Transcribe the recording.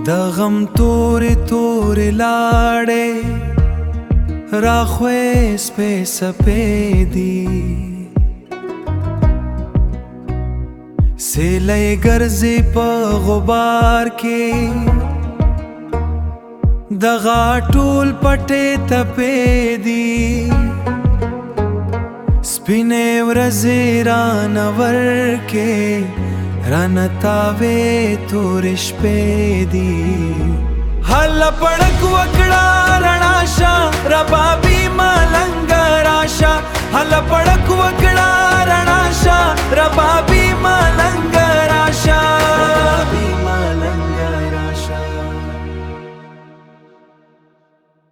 د غم تورې تورې لاړې راخوې سپې سپېدي سیلۍ ګرځي په غبار کې دغه ټول پټې تپې دي سپینې ورځې رانه ورکې رانه تاوې تورې شپې دي هله پړک وکړه رڼا